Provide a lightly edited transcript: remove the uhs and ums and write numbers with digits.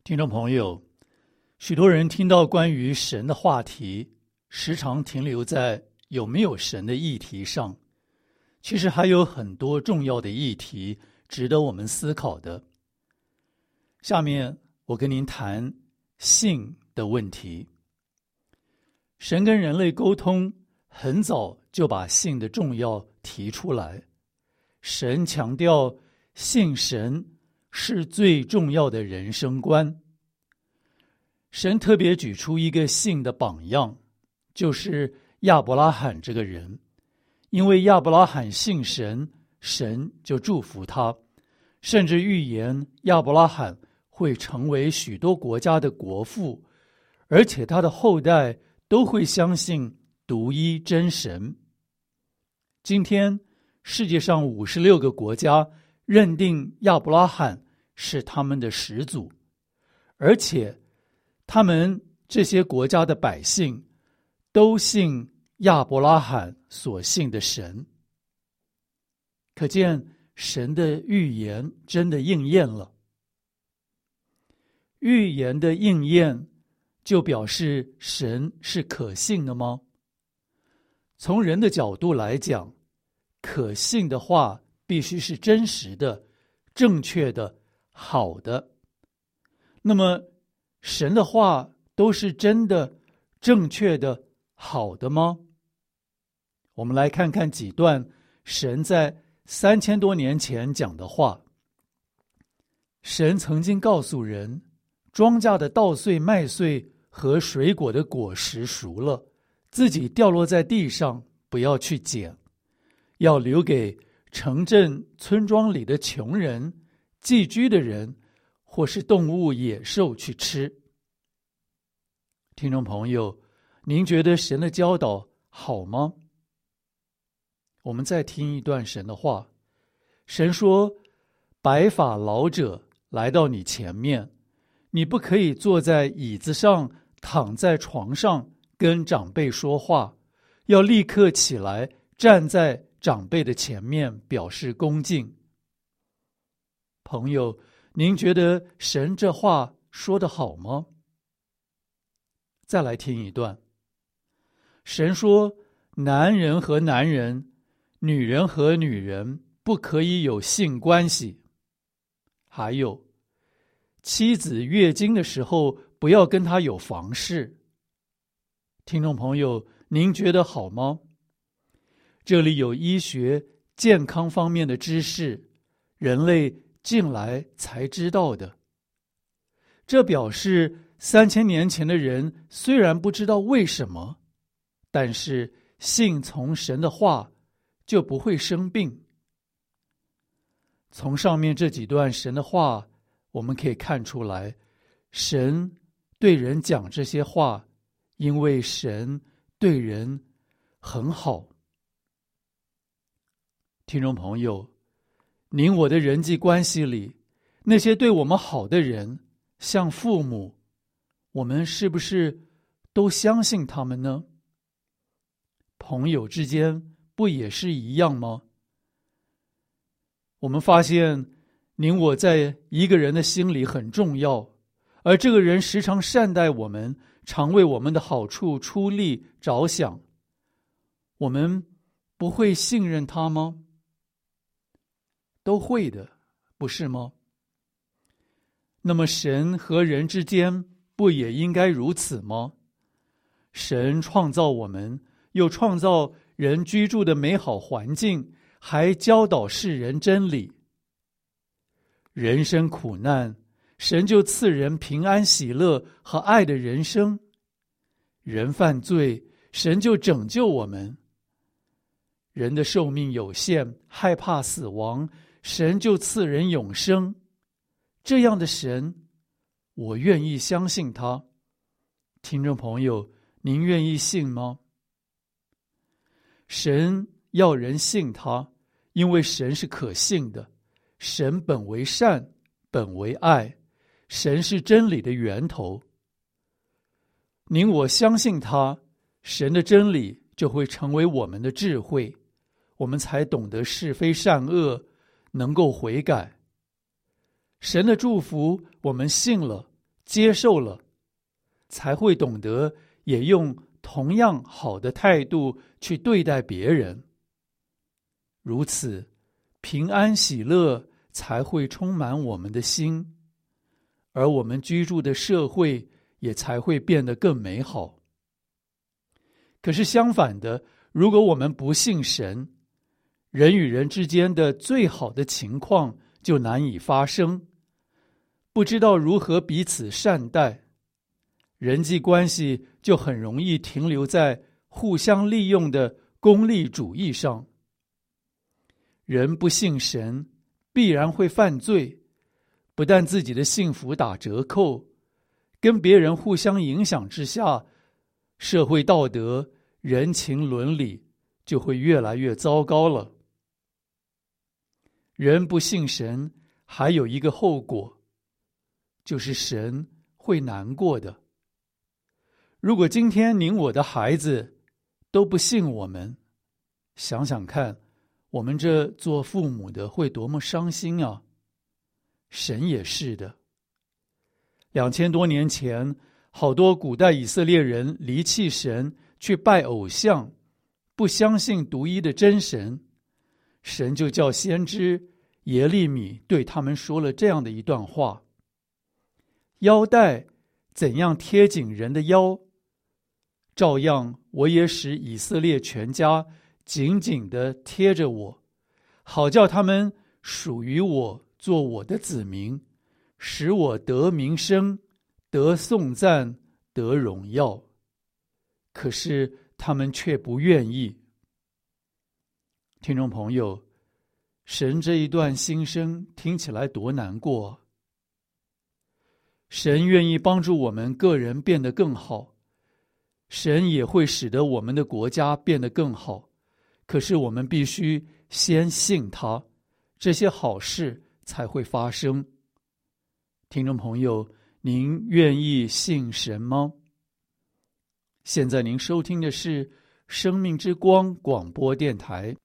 听众朋友，许多人听到关于神的话题，时常停留在有没有神的议题上。其实还有很多重要的议题值得我们思考的。下面我跟您谈性的问题。神跟人类沟通，很早就把性的重要提出来。神强调信神是最重要的人生观。神特别举出一个信的榜样，就是亚伯拉罕这个人。因为亚伯拉罕信神，神就祝福他，甚至预言亚伯拉罕会成为许多国家的国父，而且他的后代都会相信独一真神。今天世界上56个国家认定亚伯拉罕是他们的始祖，而且他们这些国家的百姓都信亚伯拉罕所信的神。可见神的预言真的应验了。预言的应验就表示神是可信的吗？从人的角度来讲，可信的话必须是真实的、正确的、好的。那么神的话都是真的、正确的、好的吗？我们来看看几段神在3000多年前讲的话。神曾经告诉人，庄稼的稻穗、麦穗和水果的果实熟了，自己掉落在地上，不要去捡，要留给城镇村庄里的穷人、寄居的人或是动物野兽去吃。听众朋友，您觉得神的教导好吗？我们再听一段神的话。神说，白发老者来到你前面，你不可以坐在椅子上，躺在床上跟长辈说话，要立刻起来，站在长辈的前面，表示恭敬。朋友，您觉得神这话说得好吗？再来听一段。神说，男人和男人，女人和女人不可以有性关系。还有，妻子月经的时候不要跟她有房事。听众朋友，您觉得好吗？这里有医学健康方面的知识，人类近来才知道的。这表示3000年前的人虽然不知道为什么，但是信从神的话就不会生病。从上面这几段神的话，我们可以看出来，神对人讲这些话，因为神对人很好。听众朋友，您我的人际关系里，那些对我们好的人，像父母，我们是不是都相信他们呢？朋友之间不也是一样吗？我们发现您我在一个人的心里很重要，而这个人时常善待我们，常为我们的好处出力着想，我们不会信任他吗？都会的，不是吗？那么神和人之间不也应该如此吗？神创造我们，又创造人居住的美好环境，还教导世人真理。人生苦难，神就赐人平安喜乐和爱的人生。人犯罪，神就拯救我们。人的寿命有限，害怕死亡，神就赐人永生。这样的神，我愿意相信他。听众朋友，您愿意信吗？神要人信他，因为神是可信的。神本为善，本为爱，神是真理的源头。您我相信他，神的真理就会成为我们的智慧，我们才懂得是非善恶，能够悔改。神的祝福我们信了， 接受了，才会懂得也用同样好的态度去对待别人。如此，平安喜乐才会充满我们的心，而我们居住的社会也才会变得更美好。可是相反的，如果我们不信神，人与人之间的最好的情况就难以发生，不知道如何彼此善待，人际关系就很容易停留在互相利用的功利主义上。人不信神，必然会犯罪，不但自己的幸福打折扣，跟别人互相影响之下，社会道德、人情伦理就会越来越糟糕了。人不信神，还有一个后果，就是神会难过的。如果今天您我的孩子都不信我们，想想看，我们这做父母的会多么伤心啊！神也是的。2000多年前，好多古代以色列人离弃神，去拜偶像，不相信独一的真神。神就叫先知耶利米对他们说了这样的一段话：腰带怎样贴紧人的腰，照样我也使以色列全家紧紧地贴着我，好叫他们属于我，做我的子民，使我得名声，得颂赞，得荣耀。可是他们却不愿意。听众朋友，神这一段心声听起来多难过啊！神愿意帮助我们个人变得更好，神也会使得我们的国家变得更好，可是我们必须先信他，这些好事才会发生。听众朋友，您愿意信神吗？现在您收听的是生命之光广播电台，